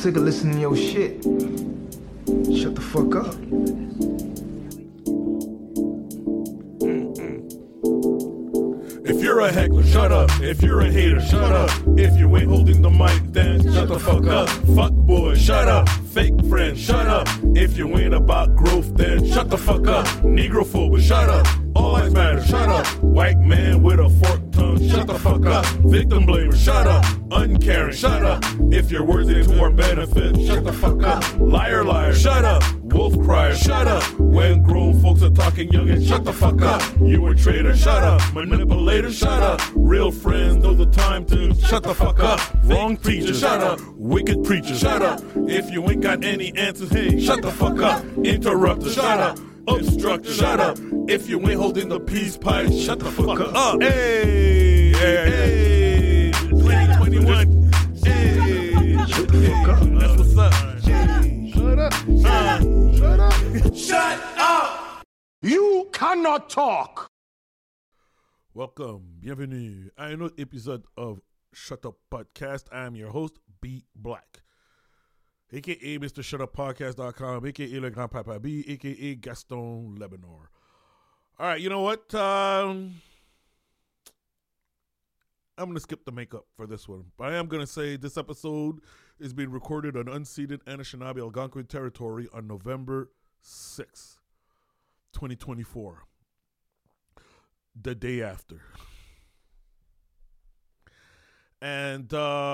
sick of listening to your shit. Shut the fuck up. If you're a heckler, shut up. If you're a hater, shut up. If you ain't holding the mic, then shut the fuck up. Fuck boy, shut up. Fake friend, shut up. If you ain't about growth, then shut the fuck up. Negrophobe, shut up. All lives matter, shut up. White man with a forked tongue, shut the fuck up. Victim blamer, shut up. Uncaring, shut up. If your words ain't to our benefit, shut the fuck up. Liar, liar, shut up. Wolf crier, shut up. When grown folks are talking young and shut the fuck up. You a traitor, shut up. Manipulator, shut up. Real friends know the time to shut the fuck up. Wrong preacher, shut up. Wicked preacher, shut up. If you ain't got any answers, hey, shut the fuck up. Interrupter, shut up. Obstructor, shut up. If you ain't holding the peace pipe, shut the fuck up. Hey, hey, 2021. Hey, shut the fuck up. That's what's up. Shut up. Shut up. Shut up. You cannot talk. Welcome, bienvenue à un autre épisode of Shut Up Podcast. I am your host, B Black, a.k.a. Mr. ShutUpPodcast.com, a.k.a. Le Grand Papa B, a.k.a. Gaston Lebanor. All right, you know what? I'm going to skip the makeup for this one. But I am going to say this episode is being recorded on unceded Anishinaabe Algonquin territory on November 6th, 2024. The day after. And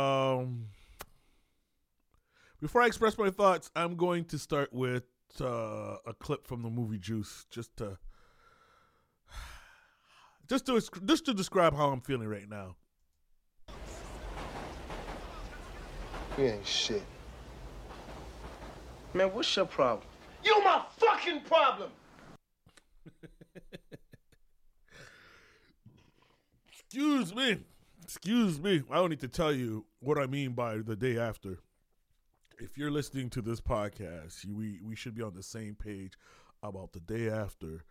before I express my thoughts, I'm going to start with a clip from the movie Juice, just to describe how I'm feeling right now. You ain't shit. Man, what's your problem? You my fucking problem. Excuse me. I don't need to tell you what I mean by the day after. If you're listening to this podcast, we should be on the same page about the day after.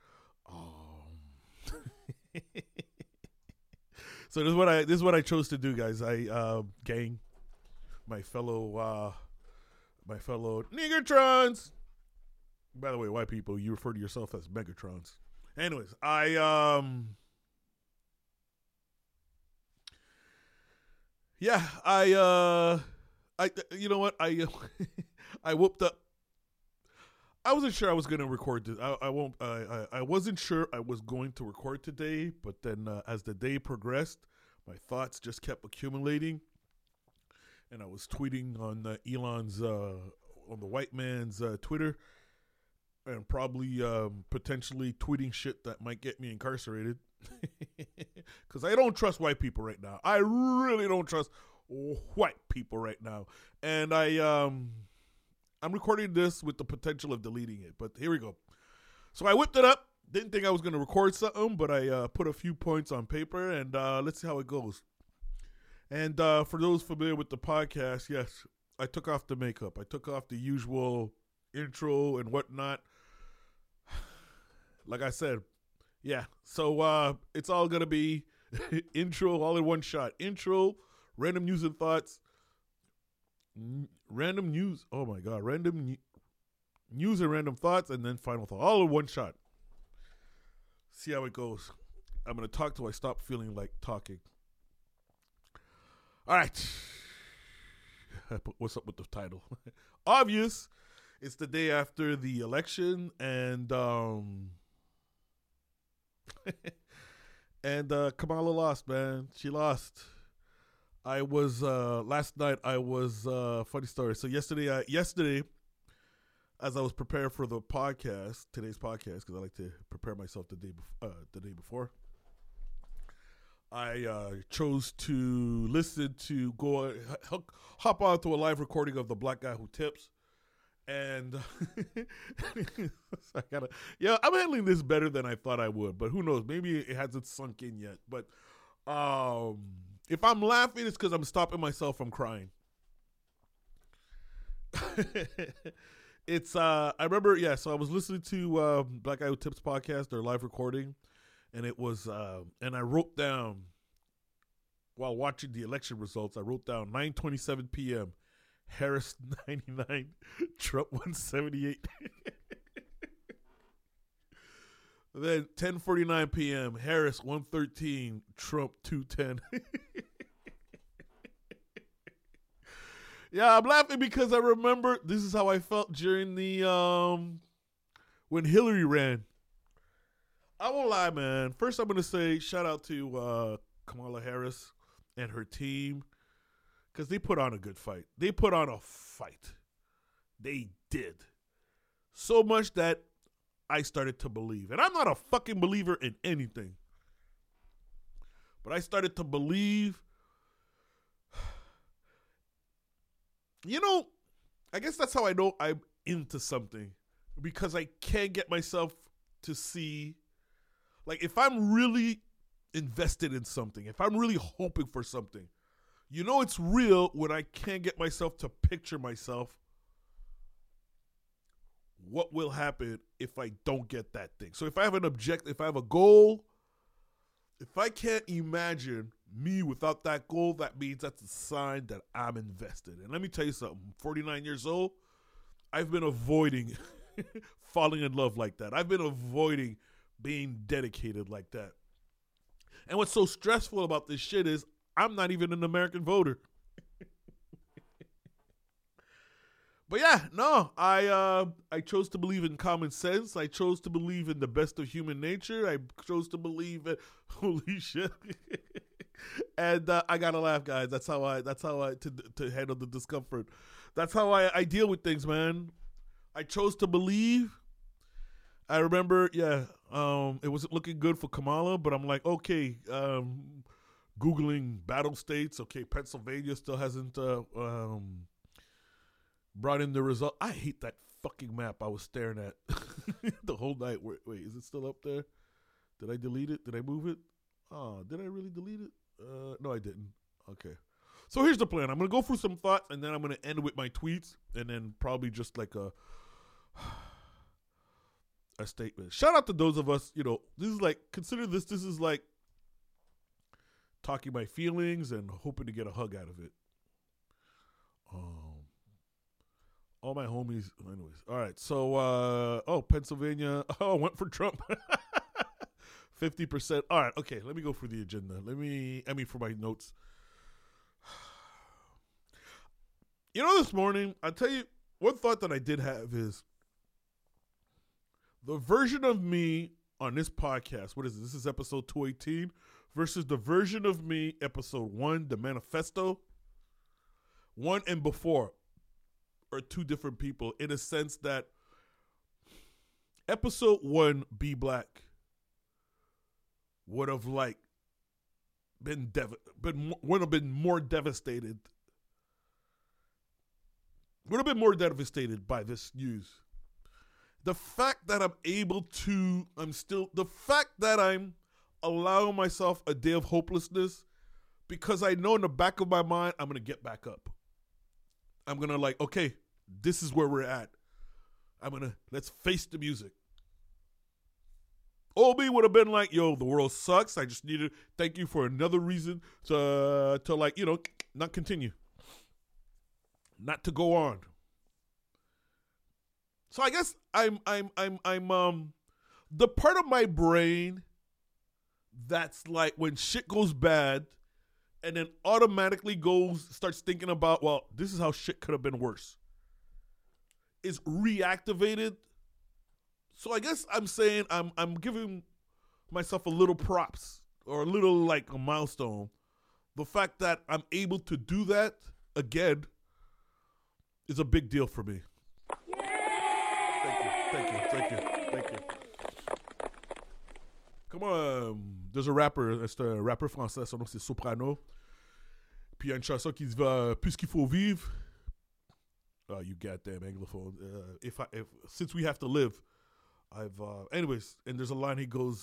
So this is what I chose to do, guys. I gang, my fellow Niggertrons. By the way, white people, you refer to yourself as Megatrons. Anyways, I you know what? I whooped up. I wasn't sure I was going to record this. I wasn't sure I was going to record today, but then as the day progressed, my thoughts just kept accumulating, and I was tweeting on Elon's on the white man's Twitter, and probably potentially tweeting shit that might get me incarcerated. Because I don't trust white people right now. I really don't trust white people right now. And I'm recording this with the potential of deleting it. But here we go. So I whipped it up. Didn't think I was going to record something, but I put a few points on paper, and let's see how it goes. And for those familiar with the podcast, yes, I took off the makeup. I took off the usual intro and whatnot. Like I said, yeah, so it's all going to be intro all in one shot. Intro, random news and thoughts, random news, oh my God, news and random thoughts, and then final thought, all in one shot. See how it goes. I'm going to talk till I stop feeling like talking. All right. What's up with the title? Obvious. It's the day after the election, and and Kamala lost, man. She lost. I was last night. I was funny story. So yesterday, as I was preparing for the podcast, today's podcast, because I like to prepare myself the day before. I chose to hop on to a live recording of the Black Guy Who Tips. And I'm handling this better than I thought I would, but who knows? Maybe it hasn't sunk in yet. But if I'm laughing, it's because I'm stopping myself from crying. I remember, so I was listening to Black Guy Who Tips podcast, their live recording, and it was, and I wrote down, while watching the election results, I wrote down 9:27 p.m., Harris 99, Trump 178. Then 10:49 p.m. Harris 113, Trump 210. Yeah, I'm laughing because I remember this is how I felt during the when Hillary ran. I won't lie, man. First, I'm gonna say shout out to Kamala Harris and her team because they put on a good fight. They put on a fight. They did so much that I started to believe, and I'm not a fucking believer in anything, but I started to believe. You know, I guess that's how I know I'm into something, because I can't get myself to see, like, if I'm really invested in something, if I'm really hoping for something, you know it's real when I can't get myself to picture myself what will happen if I don't get that thing. So if I have an objective, if I have a goal, if I can't imagine me without that goal, that means that's a sign that I'm invested. And let me tell you something, 49 years old, I've been avoiding falling in love like that. I've been avoiding being dedicated like that. And what's so stressful about this shit is I'm not even an American voter. But yeah, no, I chose to believe in common sense. I chose to believe in the best of human nature. I chose to believe in holy shit. And I gotta laugh, guys. That's how I to handle the discomfort. That's how I deal with things, man. I chose to believe. I remember, it wasn't looking good for Kamala, but I'm like, okay, Googling battle states. Okay, Pennsylvania still hasn't brought in the result. I hate that fucking map I was staring at the whole night. Wait, is it still up there? Did I delete it? Did I move it? Oh, did I really delete it? No, I didn't. Okay. So here's the plan. I'm going to go through some thoughts, and then I'm going to end with my tweets, and then probably just like a statement. Shout out to those of us, this is like, consider this is like talking my feelings and hoping to get a hug out of it. All my homies, anyways. All right, so, Pennsylvania, went for Trump. 50%. All right, okay, let me go through the agenda. For my notes. This morning, I'll tell you, one thought that I did have is the version of me on this podcast, what is this? This is episode 218, versus the version of me, episode 1, the manifesto. 1 and before are two different people, in a sense that episode 1, Be Black, would have would have been more devastated. Would have been more devastated by this news. The fact that the fact that I'm allowing myself a day of hopelessness, because I know in the back of my mind I'm gonna get back up. I'm gonna okay, this is where we're at. Let's face the music. Obi would have been like, yo, the world sucks. I just needed, thank you for another reason to not continue. Not to go on. So I guess I'm the part of my brain that's like when shit goes bad and then automatically starts thinking about, well, this is how shit could have been worse, is reactivated. So I guess I'm saying I'm giving myself a little props, or a little a milestone. The fact that I'm able to do that again is a big deal for me. Thank you. Come on, there's a rapper, c'est un rappeur français, son nom c'est Soprano. Puis il y a une chanson qui dit puisqu'il faut vivre. Oh, you goddamn anglophone. If since we have to live, anyways, and there's a line he goes,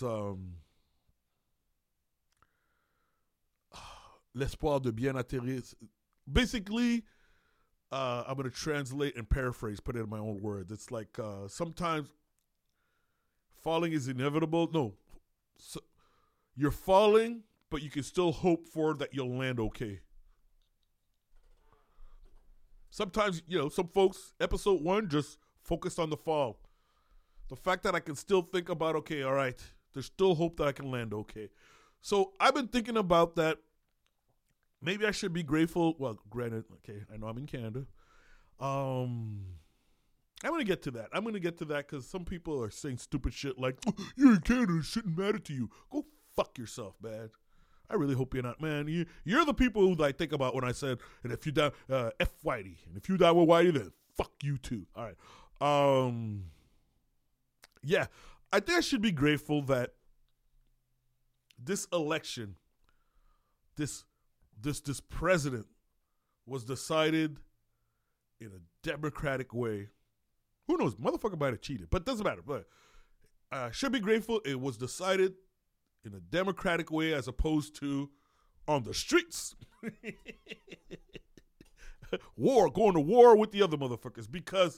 l'espoir de bien atterrir. Basically, I'm going to translate and paraphrase, put it in my own words. It's like sometimes falling is inevitable. No, you're falling, but you can still hope for that you'll land okay. Sometimes, some folks, episode 1 just focused on the fall. The fact that I can still think about, okay, all right, there's still hope that I can land okay. So I've been thinking about that. Maybe I should be grateful. Well, granted, okay, I know I'm in Canada. I'm going to get to that. I'm going to get to that because some people are saying stupid shit like, oh, you're in Canada, it shouldn't matter to you. Go fuck yourself, man. I really hope you're not, man. You're the people who I think about when I said, and if you die, F Whitey. And if you die with Whitey, then fuck you too. All right. Yeah, I think I should be grateful that this election, this president was decided in a democratic way. Who knows? Motherfucker might have cheated, but it doesn't matter. But I should be grateful it was decided in a democratic way as opposed to on the streets. Going to war with the other motherfuckers because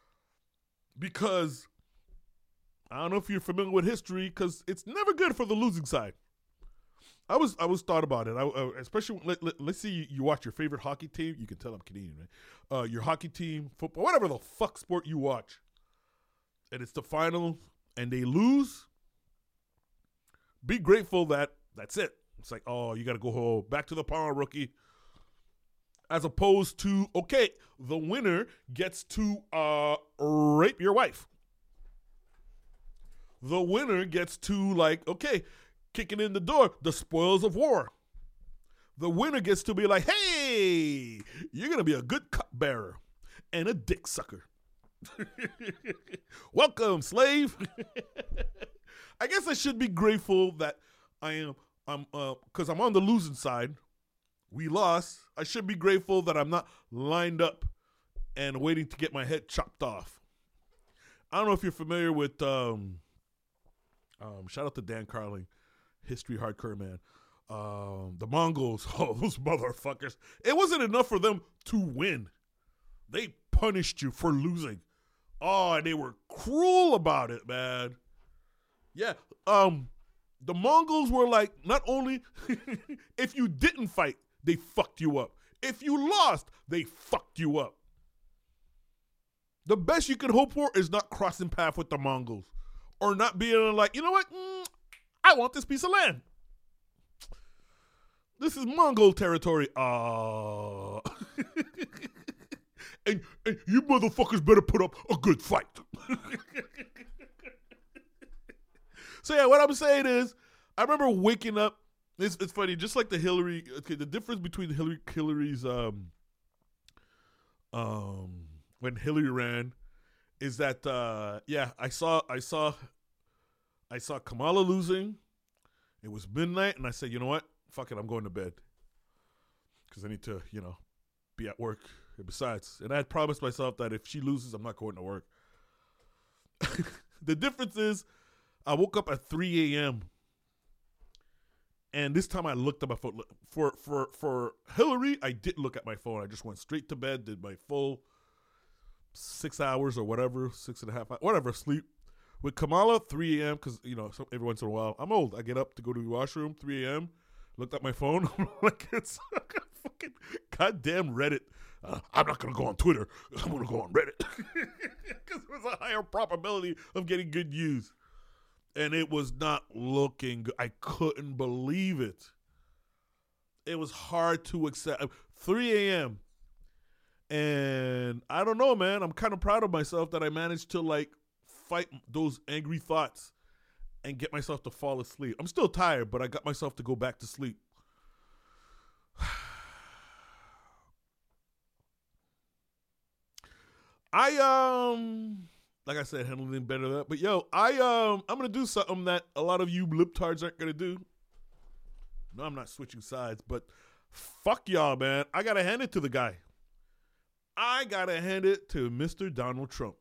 I don't know if you're familiar with history because it's never good for the losing side. I was thought about it. Especially let's see you watch your favorite hockey team. You can tell I'm Canadian, right? Your hockey team, football, whatever the fuck sport you watch, and it's the final and they lose. Be grateful that that's it. It's like, oh, you got to go home, back to the power, rookie. As opposed to, okay, the winner gets to rape your wife. The winner gets to, like, okay, kicking in the door, the spoils of war. The winner gets to be like, hey, you're going to be a good cupbearer and a dick sucker. Welcome, slave. I guess I should be grateful that I'm because I'm on the losing side. We lost. I should be grateful that I'm not lined up and waiting to get my head chopped off. I don't know if you're familiar with, shout out to Dan Carling, history hardcore man. The Mongols, oh, those motherfuckers. It wasn't enough for them to win. They punished you for losing. Oh, and they were cruel about it, man. Yeah, the Mongols were like, not only if you didn't fight, they fucked you up. If you lost, they fucked you up. The best you can hope for is not crossing path with the Mongols or not being like, you know what? I want this piece of land. This is Mongol territory. And you motherfuckers better put up a good fight. So yeah, what I'm saying is, I remember waking up. It's funny, just like the Hillary. Okay, the difference between Hillary's when Hillary ran is that I saw Kamala losing. It was midnight, and I said, you know what? Fuck it, I'm going to bed because I need to, be at work. And besides, and I had promised myself that if she loses, I'm not going to work. The difference is, I woke up at 3 a.m. and this time I looked at my phone. For Hillary, I didn't look at my phone. I just went straight to bed, did my full 6 hours or whatever, 6.5 hours, whatever, sleep. With Kamala, 3 a.m. because, every once in a while, I'm old. I get up to go to the washroom, 3 a.m., looked at my phone. I'm like, it's fucking goddamn Reddit. I'm not going to go on Twitter. I'm going to go on Reddit. Because there's a higher probability of getting good news. And it was not looking good. I couldn't believe it. It was hard to accept. 3 a.m. And I don't know, man. I'm kind of proud of myself that I managed to, fight those angry thoughts and get myself to fall asleep. I'm still tired, but I got myself to go back to sleep. Like I said, handling better than that. But yo, I'm gonna do something that a lot of you libtards aren't gonna do. No, I'm not switching sides, but fuck y'all, man. I gotta hand it to the guy. I gotta hand it to Mr. Donald Trump.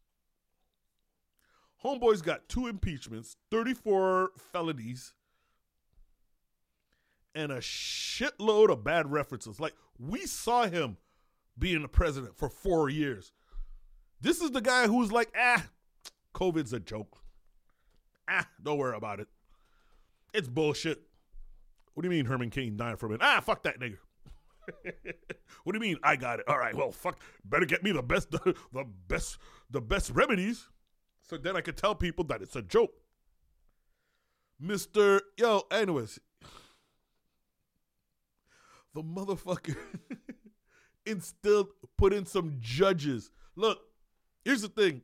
Homeboy's got 2 impeachments, 34 felonies, and a shitload of bad references. Like, we saw him being the president for 4 years. This is the guy who's like, COVID's a joke. Don't worry about it. It's bullshit. What do you mean Herman Cain died from it? Fuck that nigga. What do you mean I got it? All right, well, fuck, better get me the best remedies, so then I could tell people that it's a joke. Anyways, the motherfucker put in some judges. Look, here's the thing.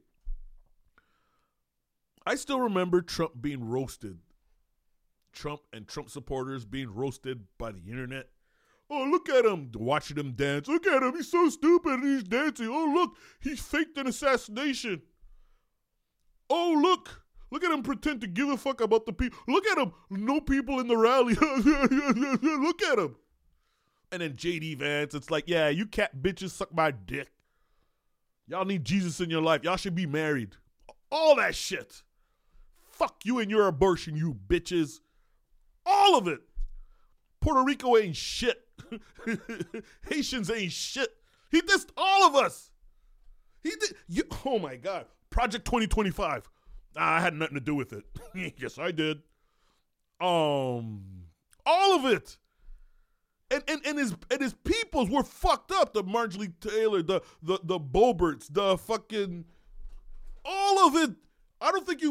I still remember Trump being roasted. Trump and Trump supporters being roasted by the internet. Oh, look at him, watching him dance. Look at him, he's so stupid and he's dancing. Oh, look, he faked an assassination. Oh, look at him pretend to give a fuck about the people. Look at him, no people in the rally. Look at him. And then J.D. Vance, it's like, yeah, you cat bitches suck my dick. Y'all need Jesus in your life. Y'all should be married. All that shit. Fuck you and your abortion, you bitches. All of it. Puerto Rico ain't shit. Haitians ain't shit. He dissed all of us. Oh my God. Project 2025. I had nothing to do with it. Yes, I did. All of it. And his peoples were fucked up. The Marjorie Taylor, the Boberts, the fucking, all of it. I don't think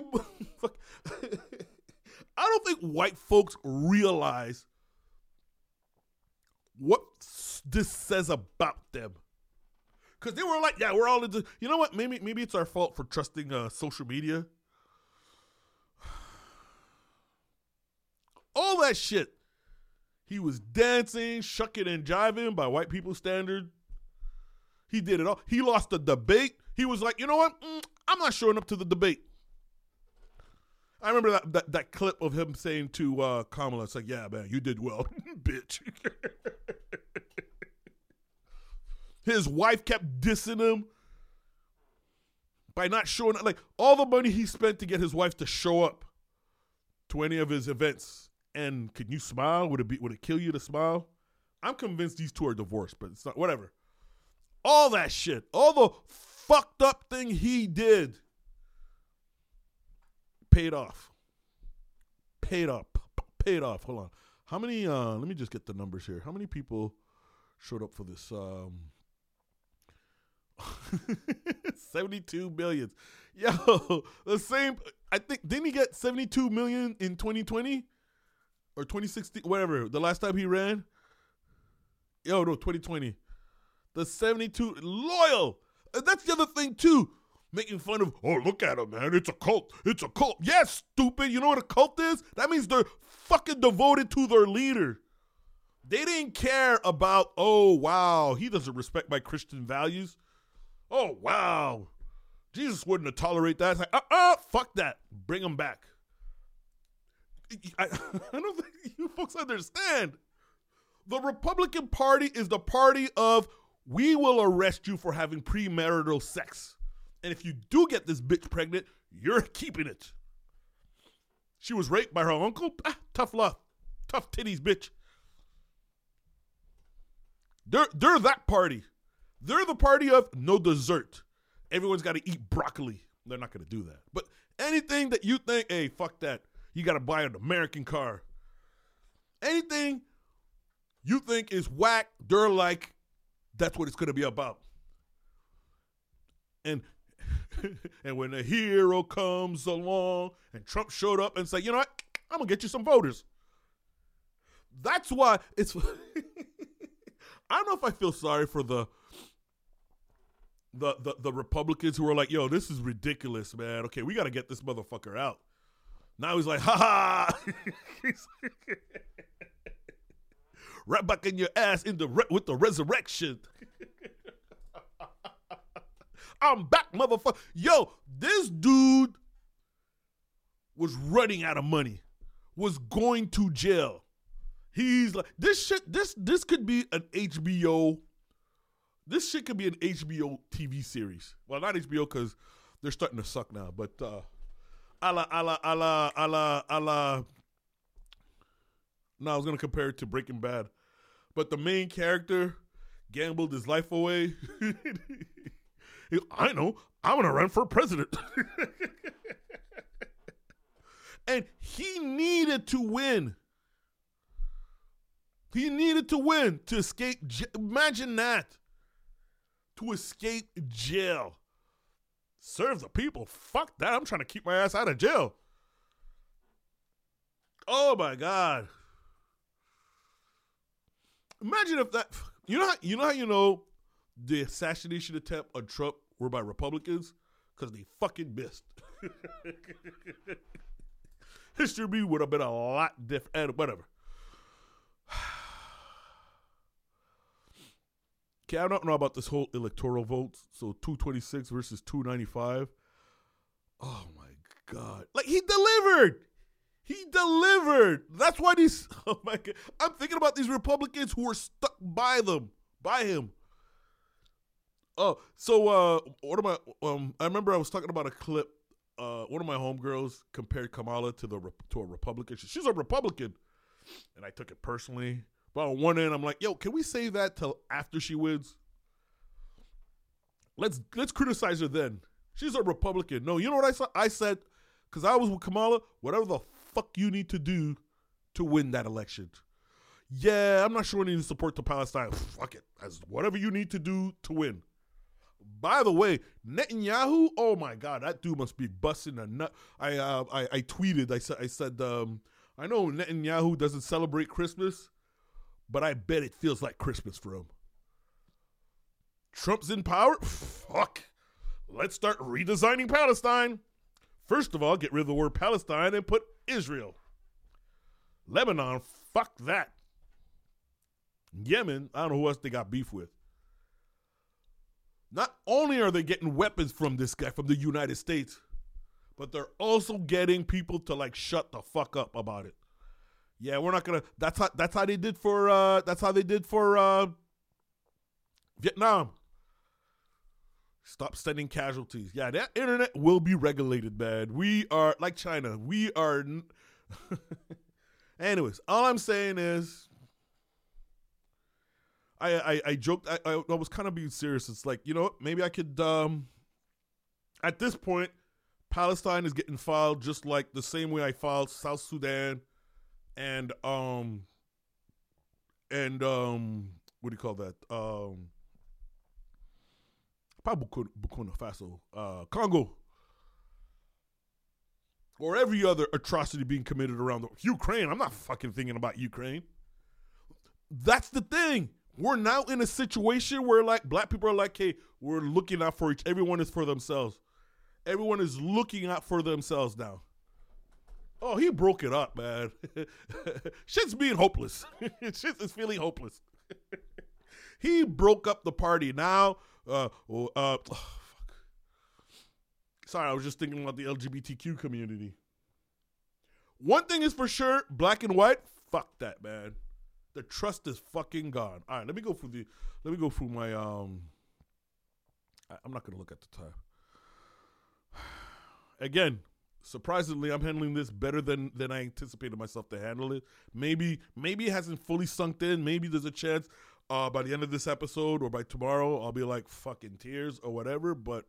white folks realize what this says about them. Because they were like, yeah, we're all into, you know what? Maybe it's our fault for trusting social media. All that shit. He was dancing, shucking and jiving by white people's standard. He did it all. He lost the debate. He was like, you know what? I'm not showing up to the debate. I remember that clip of him saying to Kamala, it's like, yeah, man, you did well, bitch. His wife kept dissing him by not showing up. Like, all the money he spent to get his wife to show up to any of his events. And can you smile? Would it kill you to smile? I'm convinced these two are divorced, but it's not, whatever. All that shit, all the fucked up thing he did paid off. Paid off. Hold on. How many, let me just get the numbers here. How many people showed up for this? 72 million. Yo, the same, I think, didn't he get 72 million in 2020? Or 2016, whatever, the last time he ran? Yo, no, 2020. The 72, loyal. And that's the other thing, too. Making fun of, oh, look at him, man. It's a cult. It's a cult. Yeah, stupid. You know what a cult is? That means they're fucking devoted to their leader. They didn't care about, oh, wow, he doesn't respect my Christian values. Oh, wow. Jesus wouldn't have tolerated that. It's like, fuck that. Bring him back. I don't think you folks understand. The Republican Party is the party of, we will arrest you for having premarital sex. And if you do get this bitch pregnant, you're keeping it. She was raped by her uncle? Tough love. Tough titties, bitch. They're that party. They're the party of no dessert. Everyone's got to eat broccoli. They're not going to do that. But anything that you think, hey, fuck that. You got to buy an American car. Anything you think is whack, they're like, that's what it's going to be about. And when a hero comes along and Trump showed up and said, you know what, I'm going to get you some voters. That's why it's, I don't know if I feel sorry for the Republicans who are like, yo, this is ridiculous, man. Okay, we got to get this motherfucker out. Now he's like, ha ha. Right back in your ass with the resurrection. I'm back, motherfucker. Yo, this dude was running out of money, was going to jail. He's like, this could be an HBO. This shit could be an HBO TV series. Well, not HBO because they're starting to suck now, but a la. No, I was going to compare it to Breaking Bad. But the main character gambled his life away. I know. I'm going to run for president. And he needed to win. He needed to win to escape. Imagine that. To escape jail. Serve the people. Fuck that. I'm trying to keep my ass out of jail. Oh my God. Imagine if that. You know how the assassination attempt on Trump were by Republicans? Because they fucking missed. History would have been a lot different. And whatever. Okay, I don't know about this whole electoral vote. So 226 versus 295. Oh my God. Like, he delivered. He delivered. That's why these, oh my God. I'm thinking about these Republicans who are stuck by him. Oh, so what am I remember I was talking about a clip. One of my homegirls compared Kamala to a Republican. She's a Republican. And I took it personally. But on one end, I'm like, yo, can we save that till after she wins? Let's criticize her then. She's a Republican. No, you know what I said? Because I was with Kamala, whatever the fuck you need to do to win that election. Yeah, I'm not sure we need to support the Palestine. Fuck it. That's whatever you need to do to win. By the way, Netanyahu, oh my God, that dude must be busting a nut. I tweeted, I said, I know Netanyahu doesn't celebrate Christmas, but I bet it feels like Christmas for him. Trump's in power? Fuck. Let's start redesigning Palestine. First of all, get rid of the word Palestine and put Israel. Lebanon, fuck that. Yemen, I don't know who else they got beef with. Not only are they getting weapons from this guy, from the United States, but they're also getting people to like shut the fuck up about it. Yeah, we're not gonna. That's how they did for. Vietnam. Stop sending casualties. Yeah, that internet will be regulated, man. We are like China. We are. Anyways, all I'm saying is, I joked. I was kind of being serious. It's like, you know what? Maybe I could. At this point, Palestine is getting filed just like the same way I filed South Sudan. And what do you call that? Burkina Faso, Congo, or every other atrocity being committed around Ukraine. I'm not fucking thinking about Ukraine. That's the thing. We're now in a situation where like black people are like, hey, we're looking out for everyone is for themselves. Everyone is looking out for themselves now. Oh, he broke it up, man. Shit's being hopeless. Shit is feeling hopeless. He broke up the party. Now, fuck. Sorry, I was just thinking about the LGBTQ community. One thing is for sure, black and white, fuck that, man. The trust is fucking gone. All right, let me go through my, I'm not going to look at the time. Again, surprisingly, I'm handling this better than I anticipated myself to handle it. Maybe it hasn't fully sunk in. Maybe there's a chance by the end of this episode or by tomorrow I'll be like fucking tears or whatever. But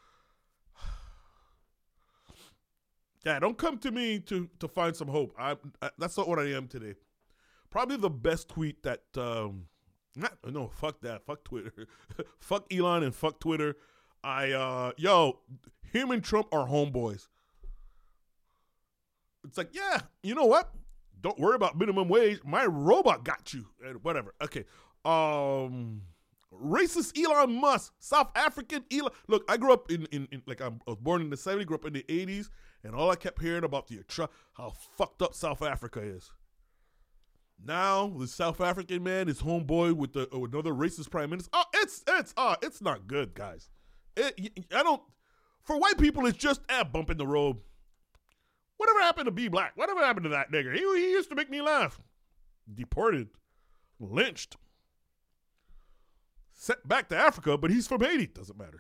yeah, don't come to me to find some hope. That's not what I am today. Probably the best tweet that no, fuck that. Fuck Twitter. Fuck Elon and fuck Twitter. Him and Trump are homeboys. It's like, yeah, you know what? Don't worry about minimum wage. My robot got you. And whatever. Okay. Racist Elon Musk. South African Elon. Look, I grew up in I was born in the 70s, grew up in the 80s, and all I kept hearing about how fucked up South Africa is. Now, the South African man is homeboy with another racist prime minister. Oh, it's not good, guys. For white people, it's just bump in the road. Whatever happened to be black? Whatever happened to that nigger? He used to make me laugh. Deported. Lynched. Sent back to Africa, but he's from Haiti. Doesn't matter.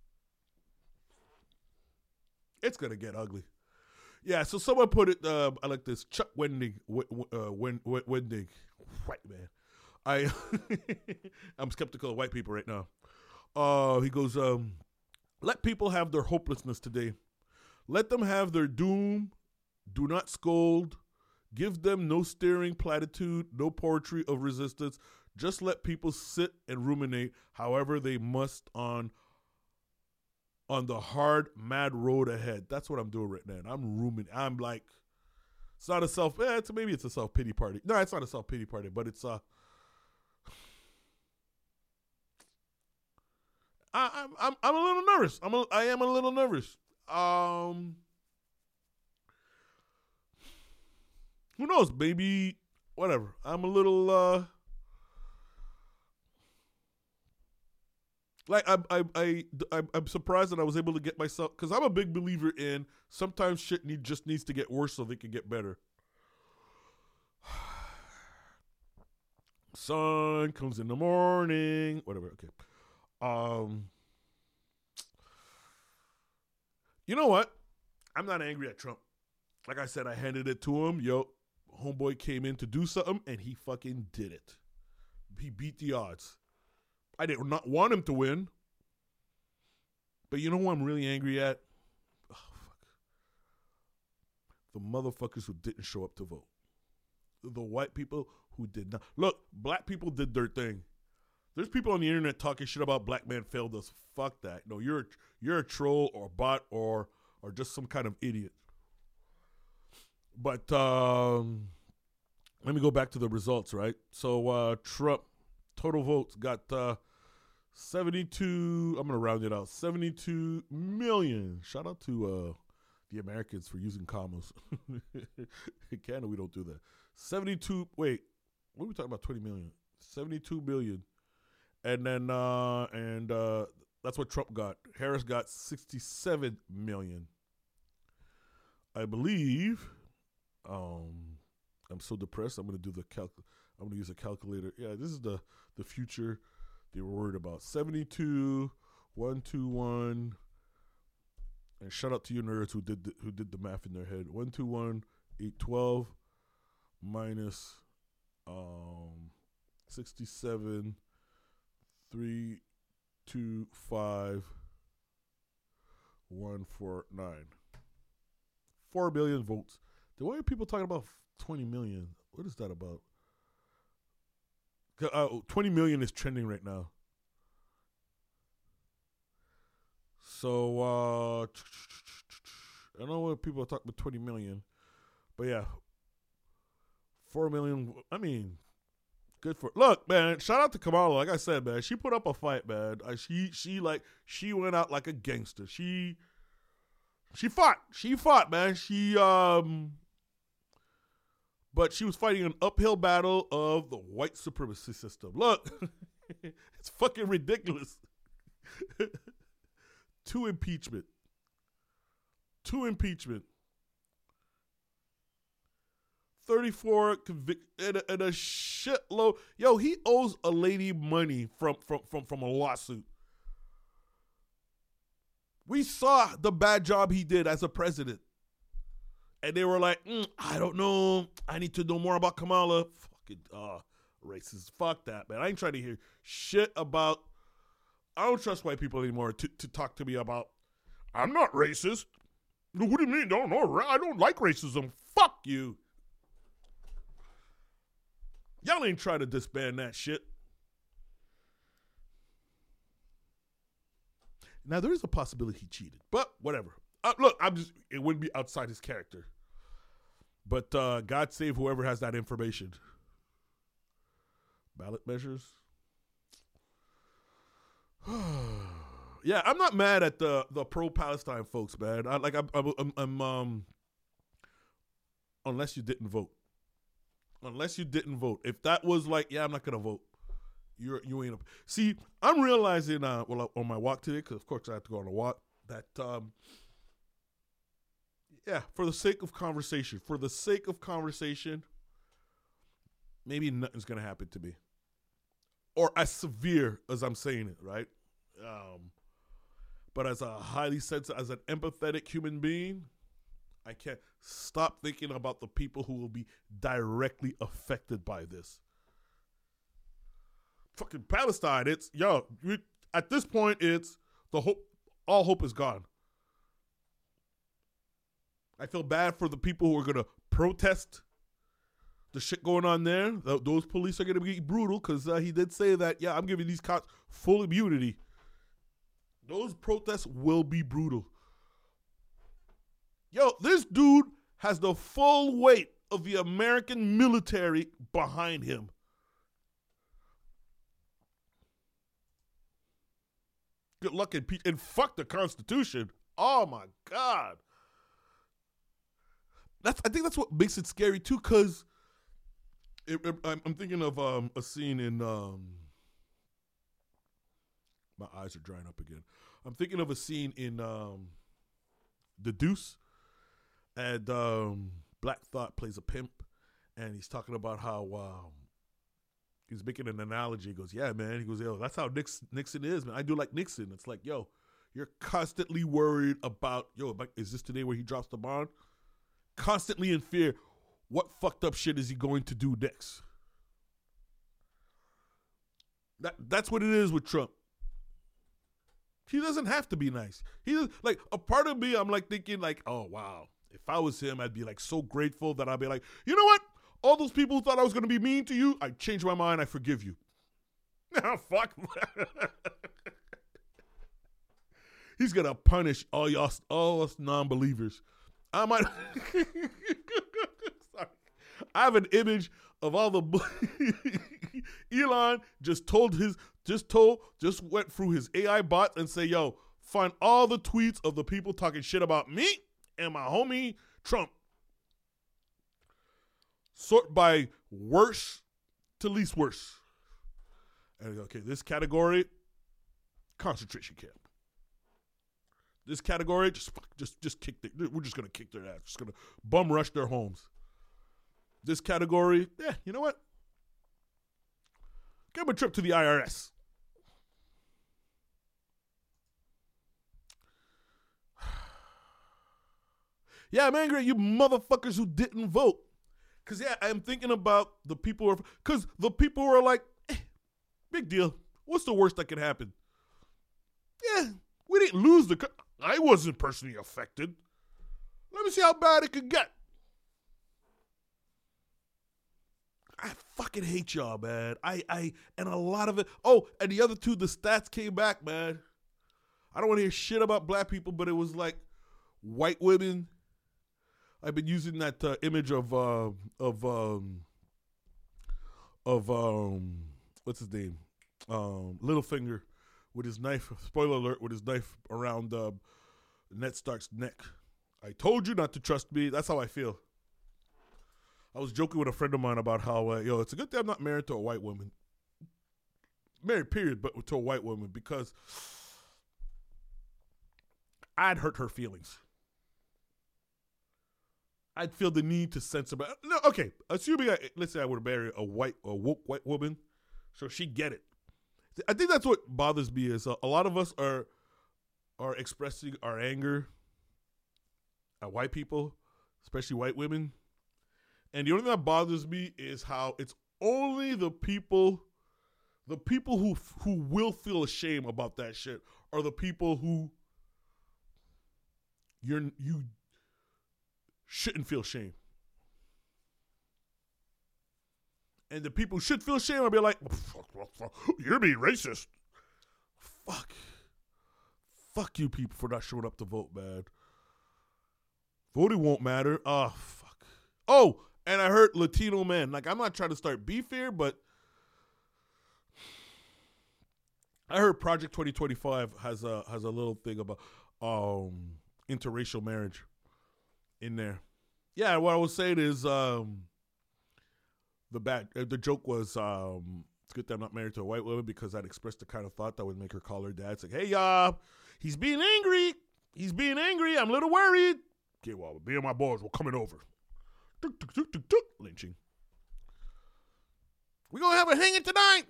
It's going to get ugly. Yeah, so someone put it, I like this, Chuck Wendig, Wendig, white man. I'm skeptical of white people right now. He goes, let people have their hopelessness today. Let them have their doom. Do not scold. Give them no staring platitude, no poetry of resistance. Just let people sit and ruminate however they must on the hard, mad road ahead. That's what I'm doing right now. I'm ruminating. I'm like, it's not a maybe it's a self-pity party. No, it's not a self-pity party, but it's I'm a little nervous. I am a little nervous. Who knows? Maybe whatever. I'm a little I'm surprised that I was able to get myself, because I'm a big believer in sometimes shit just needs to get worse so they can get better. Sun comes in the morning. Whatever. Okay. You know what? I'm not angry at Trump. Like I said, I handed it to him. Yo, homeboy came in to do something, and he fucking did it. He beat the odds. I did not want him to win. But you know who I'm really angry at? Oh, fuck. The motherfuckers who didn't show up to vote. The white people who did not. Look, black people did their thing. There's people on the internet talking shit about black man failed us. Fuck that. No, you're a troll or a bot or just some kind of idiot. But let me go back to the results, right? So Trump, total votes, got 72, I'm going to round it out, 72 million. Shout out to the Americans for using commas. In Canada, we don't do that. 72, wait, what are we talking about, 20 million? 72 million. And then, that's what Trump got. Harris got 67 million. I believe, I'm so depressed, I'm going to do I'm going to use a calculator. Yeah, this is the future they were worried about. 72, 121, and shout out to you nerds who did the math in their head. 121, 812 minus 67, 325, 149. 4 billion votes. Then why are people talking about 20 million? What is that about? 20 million is trending right now. So, I don't know what people are talking about 20 million. But yeah, 4 million. I mean, good for. Look, man, shout out to Kamala. Like I said, man, she put up a fight, man. She went out like a gangster. She fought. She fought, man. But she was fighting an uphill battle of the white supremacy system. Look, it's fucking ridiculous. 2 impeachment. 34 convicted and a shitload. Yo, he owes a lady money from a lawsuit. We saw the bad job he did as a president. And they were like, I don't know. I need to know more about Kamala. Fucking racist. Fuck that, man. I ain't trying to hear shit about. I don't trust white people anymore to talk to me about. I'm not racist. What do you mean? No, I don't like racism. Fuck you. Y'all ain't trying to disband that shit. Now, there is a possibility he cheated, but whatever. Look, it wouldn't be outside his character. But God save whoever has that information. Ballot measures. Yeah, I'm not mad at the pro-Palestine folks, man. I'm unless you didn't vote. Unless you didn't vote. If that was like, yeah, I'm not gonna vote. You ain't up. See, I'm realizing on my walk today, because of course I have to go on a walk, that yeah, for the sake of conversation, maybe nothing's gonna happen to me, or as severe as I'm saying it, right? But as a highly sensitive, as an empathetic human being, I can't stop thinking about the people who will be directly affected by this. Fucking Palestine, at this point, it's the hope. All hope is gone. I feel bad for the people who are going to protest the shit going on there, those police are going to be brutal because he did say that, yeah, I'm giving these cops full immunity. Those protests will be brutal. Yo, this dude has the full weight of the American military behind him. Good luck and fuck the Constitution. Oh my God. I think that's what makes it scary too, because I'm thinking of a scene in my eyes are drying up again. I'm thinking of a scene in The Deuce, and Black Thought plays a pimp, and he's talking about how he's making an analogy. He goes, yeah, man. He goes, yo, that's how Nixon is, man. I do like Nixon. It's like, yo, you're constantly worried about, is this today where he drops the bomb? Constantly in fear. What fucked up shit is he going to do next? That's what it is with Trump. He doesn't have to be nice. He does, like, a part of me, I'm like thinking like, oh wow, if I was him, I'd be like so grateful that I'd be like, you know what? All those people who thought I was gonna be mean to you, I changed my mind. I forgive you. Now fuck. He's gonna punish all us non-believers. I might. Sorry. I have an image of all the Elon just went through his AI bot and say, yo, find all the tweets of the people talking shit about me and my homie Trump. Sort by worst to least worst. And okay, this category, concentration camp. This category, just kick we're just gonna kick their ass. Just gonna bum rush their homes. This category, yeah, you know what? Give them a trip to the IRS. Yeah, I'm angry at you motherfuckers who didn't vote. Because, yeah, I'm thinking about the people because the people who are like, big deal. What's the worst that could happen? Yeah, we didn't lose I wasn't personally affected. Let me see how bad it could get. I fucking hate y'all, man. And a lot of it. Oh, and the other two, the stats came back, man. I don't want to hear shit about black people, but it was like white women. I've been using that image of what's his name? Littlefinger with his knife. Spoiler alert! With his knife around Ned Stark's neck. I told you not to trust me. That's how I feel. I was joking with a friend of mine about how, it's a good thing I'm not married to a white woman. Married, period, but to a white woman, because I'd hurt her feelings. I'd feel the need to censor. No, okay, assuming, let's say I would marry a woke white woman, so she'd get it. I think that's what bothers me is a lot of us are expressing our anger at white people, especially white women. And the only thing that bothers me is how it's only the people who will feel ashamed about that shit are the people who you shouldn't feel shame. And the people who should feel shame will be like, you're being racist. Fuck you people for not showing up to vote, man. Voting won't matter. Oh, fuck. Oh, and I heard Latino men. Like, I'm not trying to start beef here, but I heard Project 2025 has a little thing about interracial marriage in there. Yeah, what I was saying is the joke was it's good that I'm not married to a white woman because I'd expressed the kind of thought that would make her call her dad. It's like, hey, he's being angry. I'm a little worried. Okay, well, me and my boys were coming over. Lynching. We gonna have a hanging tonight.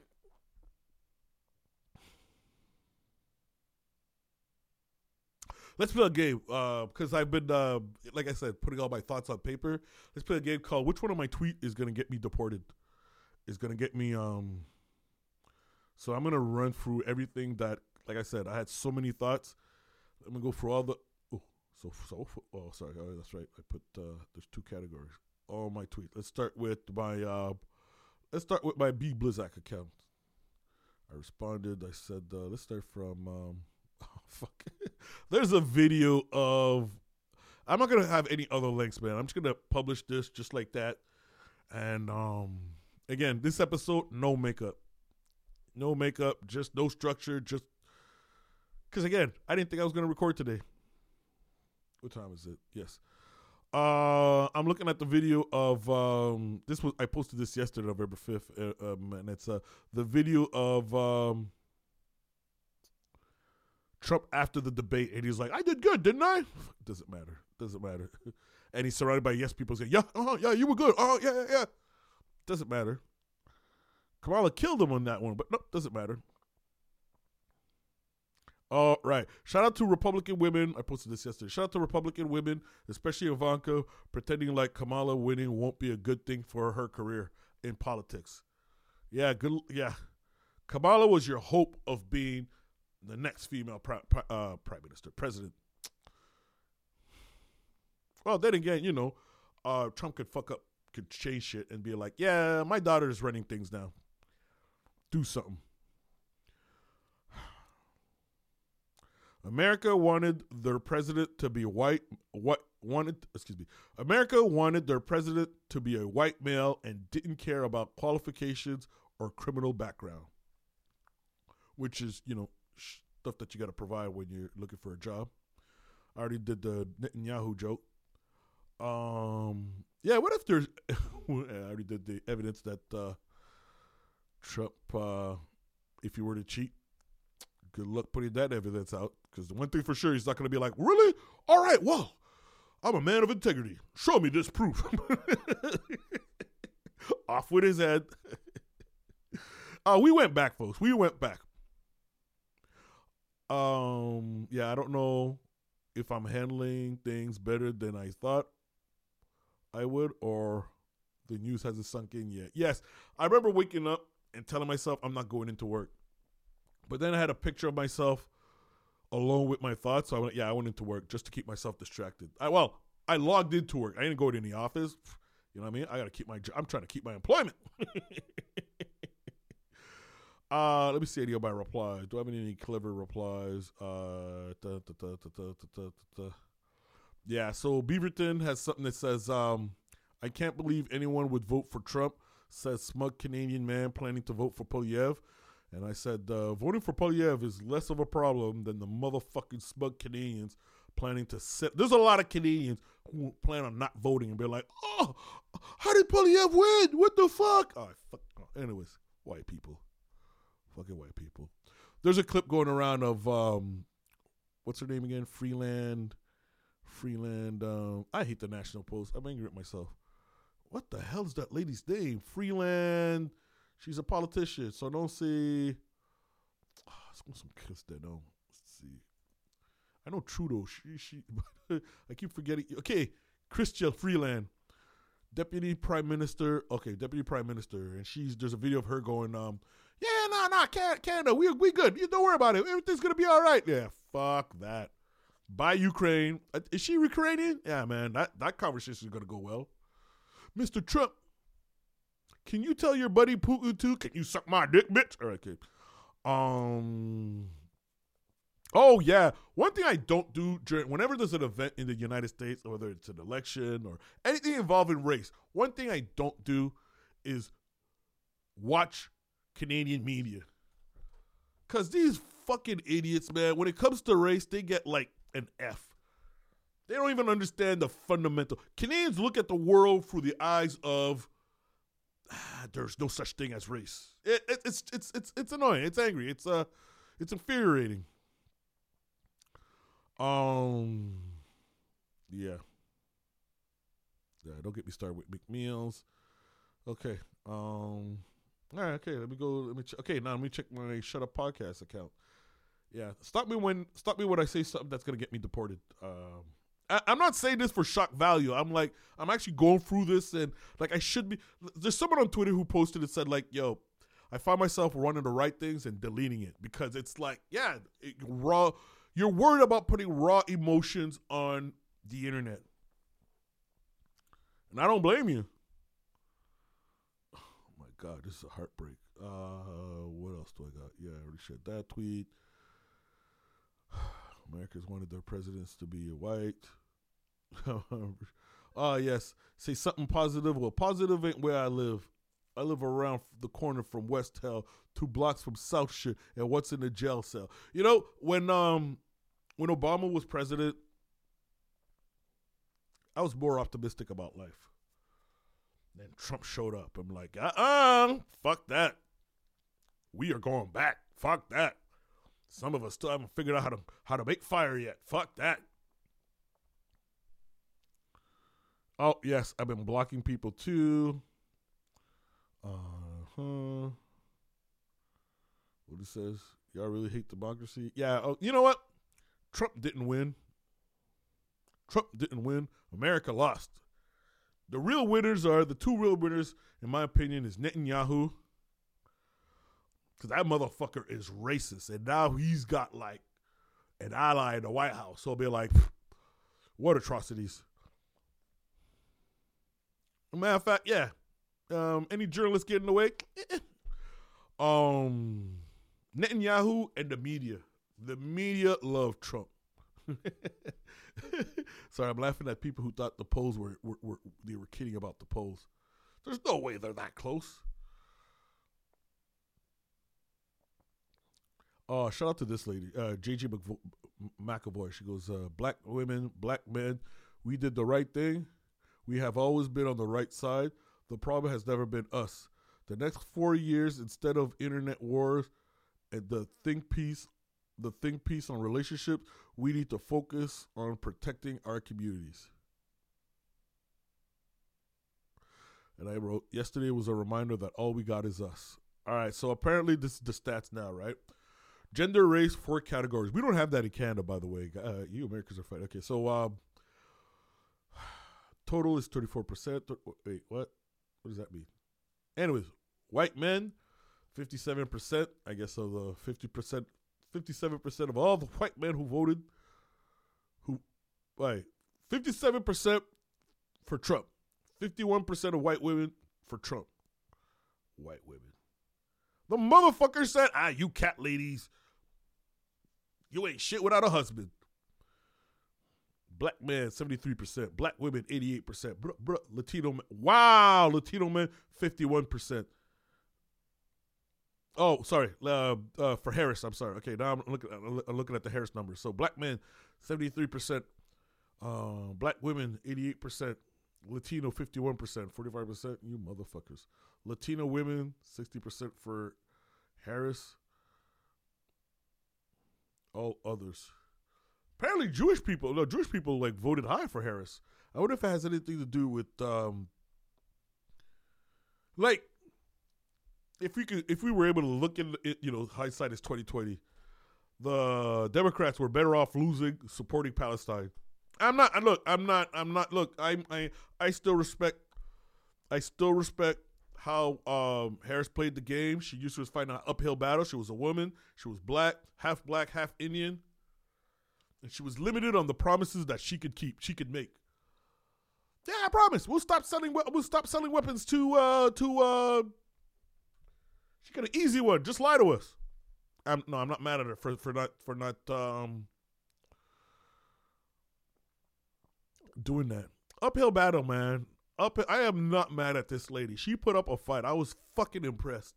Let's play a game because I've been, like I said, putting all my thoughts on paper. Let's play a game called Which One of My Tweet is going to get me deported? Is going to get me, so I'm going to run through everything that, like I said, I had so many thoughts. I'm going to go through all the, sorry, that's right. I put, there's two categories. all my tweets. Let's start with my B Blizzak account. I responded. I said, let's start from. Fuck. There's a video of. I'm not gonna have any other links, man. I'm just gonna publish this just like that. And again, this episode, no makeup, just no structure, just because again, I didn't think I was gonna record today. What time is it? Yes. I'm looking at the video of I posted this yesterday, November 5th, and it's the video of Trump after the debate, and he's like, "I did good, didn't I?" Doesn't matter. And he's surrounded by yes people saying, "Yeah, yeah, you were good. Oh, yeah. Doesn't matter. Kamala killed him on that one, but no, doesn't matter. All right. Shout out to Republican women. I posted this yesterday. Shout out to Republican women, especially Ivanka, pretending like Kamala winning won't be a good thing for her career in politics. Yeah, good. Yeah. Kamala was your hope of being the next female prime minister, president. Well, then again, Trump could change shit and be like, yeah, my daughter is running things now. Do something. America wanted their president to be America wanted their president to be a white male and didn't care about qualifications or criminal background, which is, stuff that you got to provide when you're looking for a job. I already did the Netanyahu joke. Yeah, what if there's I already did the evidence that Trump, if he were to cheat, good luck putting that evidence out, because the one thing for sure, he's not going to be like, really? All right, well, I'm a man of integrity. Show me this proof. Off with his head. We went back, folks. We went back. Yeah, I don't know if I'm handling things better than I thought I would, or the news hasn't sunk in yet. Yes, I remember waking up and telling myself I'm not going into work. But then I had a picture of myself alone with my thoughts. So I went into work just to keep myself distracted. I logged into work. I didn't go to any office. You know what I mean? I got to keep I'm trying to keep my employment. Let me see any of my replies. Do I have any clever replies? Yeah, so Beaverton has something that says, I can't believe anyone would vote for Trump, says smug Canadian man planning to vote for Poilievre. And I said, voting for Poilievre is less of a problem than the motherfucking smug Canadians planning to sit. There's a lot of Canadians who plan on not voting and be like, oh, how did Poilievre win? What the fuck? Oh, fuck. Anyways, white people. Fucking white people. There's a clip going around of, what's her name again? Freeland. I hate the National Post. I'm angry at myself. What the hell is that lady's name? Freeland. She's a politician, so don't say. Some kids that know. Let's see. I know Trudeau. She. I keep forgetting. Okay, Chrystia Freeland, Deputy Prime Minister. Okay, Deputy Prime Minister, and there's a video of her going, Canada, we good. You don't worry about it. Everything's gonna be all right. Yeah, fuck that. Buy Ukraine. Is she Ukrainian? Yeah, man, that conversation is gonna go well. Mr. Trump, can you tell your buddy Putin too? Can you suck my dick, bitch? All right, okay. Oh yeah, one thing I don't do whenever there's an event in the United States, whether it's an election or anything involving race, one thing I don't do is watch Canadian media. Cause these fucking idiots, man, when it comes to race, they get like an F. They don't even understand the fundamental. Canadians look at the world through the eyes of there's no such thing as race. It's annoying. It's angry. It's infuriating. Yeah. Don't get me started with McMeals. Okay. All right. Okay. Let me go. Okay. Now let me check my Shut Up Podcast account. Yeah. Stop me when I say something that's gonna get me deported. I'm not saying this for shock value. I'm actually going through this and like I should be. There's someone on Twitter who posted and said like, yo, I find myself running the right things and deleting it because it's like, yeah, raw. You're worried about putting raw emotions on the internet. And I don't blame you. Oh, my God, this is a heartbreak. What else do I got? Yeah, I already shared that tweet. Americans wanted their presidents to be white. Yes. Say something positive. Well, positive ain't where I live. I live around the corner from West Hill, 2 blocks from South Shit, and what's in the jail cell. You know, when Obama was president, I was more optimistic about life. Then Trump showed up. I'm like, fuck that. We are going back. Fuck that. Some of us still haven't figured out how to make fire yet. Fuck that. Oh, yes, I've been blocking people too. What it says, y'all really hate democracy? Yeah, you know what? Trump didn't win. America lost. The two real winners, in my opinion, is Netanyahu. Because that motherfucker is racist. And now he's got, like, an ally in the White House. So I'll be like, what atrocities? Matter of fact, yeah. Any journalist getting away? Netanyahu and the media. The media love Trump. Sorry, I'm laughing at people who thought the polls were kidding about the polls. There's no way they're that close. Shout out to this lady, JJ McAvoy. She goes, black women, black men, we did the right thing. We have always been on the right side. The problem has never been us. The next 4 years, instead of internet wars and the think piece on relationships, we need to focus on protecting our communities. And I wrote, yesterday was a reminder that all we got is us. All right, so apparently this is the stats now, right? Gender, race, 4 categories. We don't have that in Canada, by the way. You Americans are fine. Okay, so total is 34%. Wait, what? What does that mean? Anyways, white men, 57%. I guess of the 50%, 57% of all the white men who voted. 57% for Trump. 51% of white women for Trump. White women. The motherfucker said, you cat ladies, you ain't shit without a husband. Black man, 73%. Black women, 88%. Latino men. Wow, Latino men, 51%. Oh, sorry. For Harris, I'm sorry. Okay, now I'm looking at the Harris numbers. So black men, 73%. Black women, 88%. Latino, 51%. 45%. You motherfuckers. Latino women, 60% for Harris. All others. Apparently Jewish people like voted high for Harris. I wonder if it has anything to do with like if we were able to look in it, hindsight is 2020. The Democrats were better off supporting Palestine. I still respect how Harris played the game. She used to fight an uphill battle. She was a woman. She was black, half Indian. And she was limited on the promises that she could keep, she could make. Yeah, I promise. We'll stop selling weapons to she got an easy one. Just lie to us. I'm not mad at her for not doing that. Uphill battle, man. I am not mad at this lady. She put up a fight. I was fucking impressed.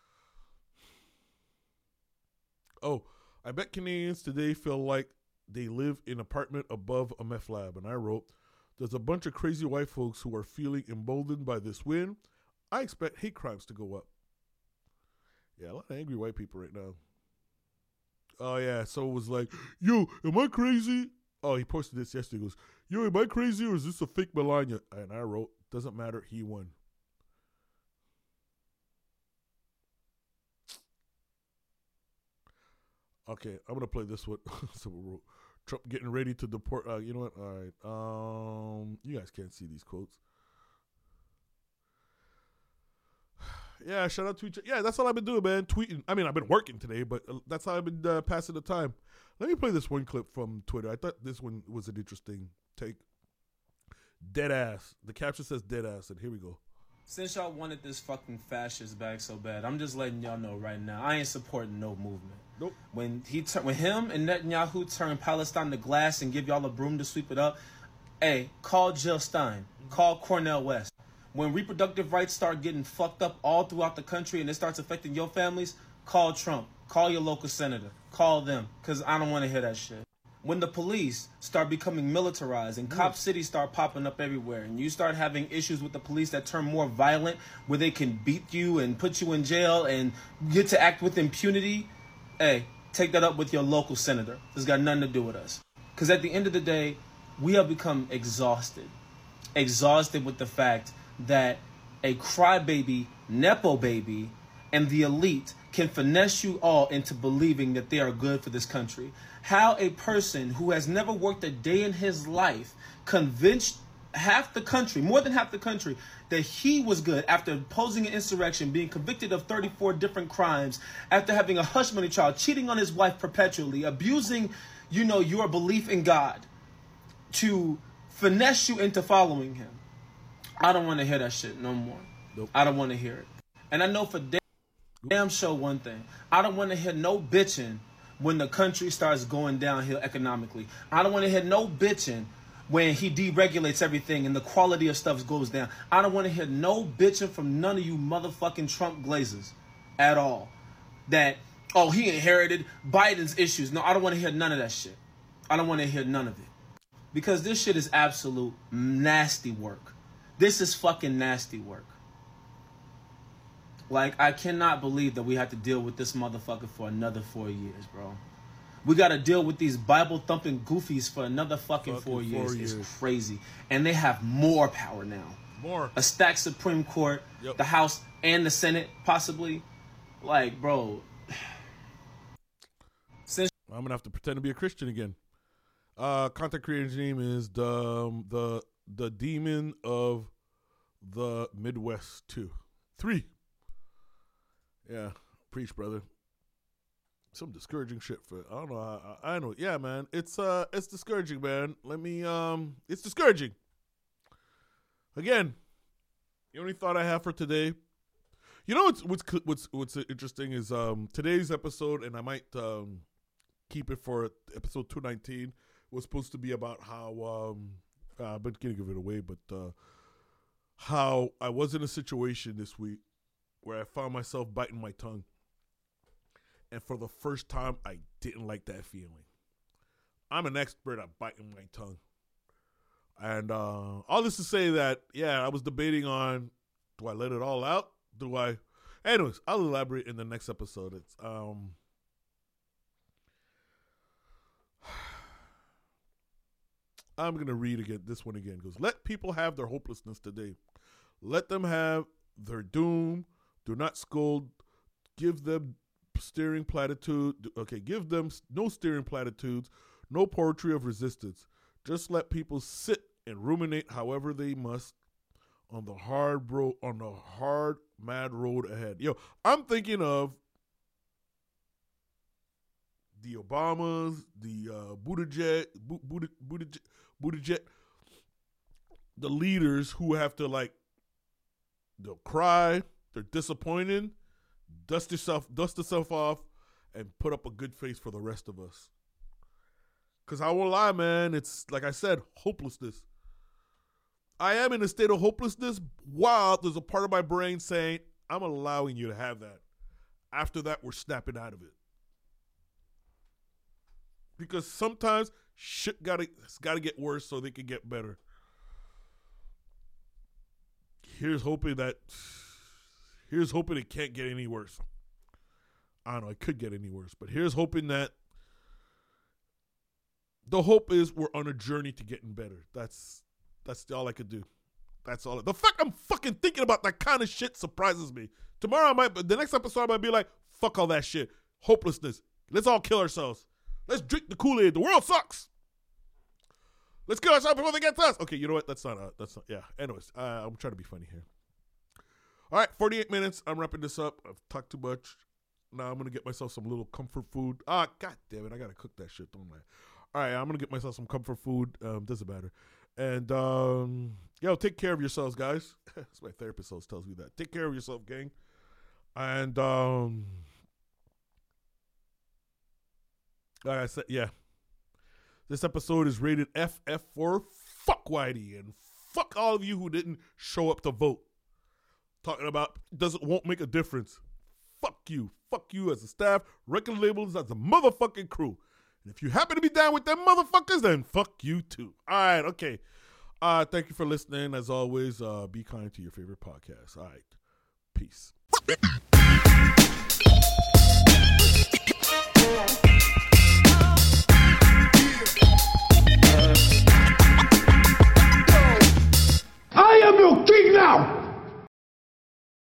Oh, I bet Canadians today feel like they live in an apartment above a meth lab. And I wrote, there's a bunch of crazy white folks who are feeling emboldened by this win. I expect hate crimes to go up. Yeah, a lot of angry white people right now. Oh, yeah. So it was like, yo, am I crazy? Oh, he posted this yesterday. He goes, yo, am I crazy or is this a fake Melania? And I wrote, doesn't matter. He won. Okay, I'm going to play this one. So we wrote, Trump getting ready to deport. You know what? All right. You guys can't see these quotes. Yeah, shout out to each other. Yeah, that's all I've been doing, man. Tweeting. I mean, I've been working today, but that's how I've been passing the time. Let me play this one clip from Twitter. I thought this one was an interesting take. Dead ass. The caption says dead ass, and here we go. Since y'all wanted this fucking fascist back so bad, I'm just letting y'all know right now, I ain't supporting no movement. Nope. When him and Netanyahu turn Palestine to glass and give y'all a broom to sweep it up, hey, call Jill Stein. Call Cornel West. When reproductive rights start getting fucked up all throughout the country and it starts affecting your families, call Trump. Call your local senator. Call them, because I don't want to hear that shit. When the police start becoming militarized and cop cities start popping up everywhere and you start having issues with the police that turn more violent where they can beat you and put you in jail and get to act with impunity, hey, take that up with your local senator. It's got nothing to do with us. Because at the end of the day, we have become exhausted. Exhausted with the fact that a crybaby, Nepo baby, and the elite can finesse you all into believing that they are good for this country. How a person who has never worked a day in his life convinced half the country, more than half the country, that he was good after opposing an insurrection, being convicted of 34 different crimes, after having a hush money trial, cheating on his wife perpetually, abusing, your belief in God, to finesse you into following him. I don't want to hear that shit no more. Nope. I don't want to hear it. And I know for damn sure one thing. I don't want to hear no bitching when the country starts going downhill economically. I don't want to hear no bitching when he deregulates everything and the quality of stuff goes down. I don't want to hear no bitching from none of you motherfucking Trump glazers at all. That, he inherited Biden's issues. No, I don't want to hear none of that shit. I don't want to hear none of it. Because this shit is absolute nasty work. This is fucking nasty work. Like, I cannot believe that we have to deal with this motherfucker for another 4 years, bro. We got to deal with these Bible-thumping goofies for another fucking 4 years. It's crazy. And they have more power now. More. A stacked Supreme Court, the House, and the Senate, possibly. Like, bro. I'm going to have to pretend to be a Christian again. Content creator's name is the Demon of the Midwest 3. Yeah, preach, brother. Some discouraging shit for I don't know. I know. Yeah, man. It's discouraging, man. It's discouraging. Again, the only thought I have for today. You know what's interesting is today's episode, and I might keep it for episode 219. Was supposed to be about how I've been gonna give it away, but how I was in a situation this week where I found myself biting my tongue. And for the first time, I didn't like that feeling. I'm an expert at biting my tongue. And all this to say that, I was debating on, do I let it all out? Anyways, I'll elaborate in the next episode. It's I'm going to read this one again. It goes, let people have their hopelessness today. Let them have their doom. Do not scold. Give them steering platitude. Okay, give them no steering platitudes. No poetry of resistance. Just let people sit and ruminate however they must on the hard mad road ahead. I'm thinking of the Obamas, the Buttigieg, the leaders who have to they'll cry, they're disappointed, dust yourself off, and put up a good face for the rest of us. Because I won't lie, man, it's like I said, hopelessness. I am in a state of hopelessness while there's a part of my brain saying, I'm allowing you to have that. After that, we're snapping out of it. Because sometimes shit it's gotta get worse so they can get better. Here's hoping it can't get any worse. I don't know, it could get any worse, but here's hoping that the hope is we're on a journey to getting better. That's all I could do. That's all. The fact I'm fucking thinking about that kind of shit surprises me. Tomorrow the next episode I might be like, fuck all that shit. Hopelessness. Let's all kill ourselves. Let's drink the Kool-Aid. The world sucks. Let's kill ourselves before they get to us. Okay, you know what? That's not, yeah. Anyways, I'm trying to be funny here. All right, 48 minutes. I'm wrapping this up. I've talked too much. Now I'm going to get myself some little comfort food. God damn it. I got to cook that shit, don't I? All right, I'm going to get myself some comfort food. Doesn't matter. And, take care of yourselves, guys. That's my therapist always tells me that. Take care of yourself, gang. And, like I said, yeah. This episode is rated FF for fuck Whitey and fuck all of you who didn't show up to vote. Talking about won't make a difference. Fuck you. Fuck you as a staff, record labels, as a motherfucking crew. And if you happen to be down with them motherfuckers, then fuck you too. All right, okay. Thank you for listening. As always, be kind to your favorite podcast. All right. Peace.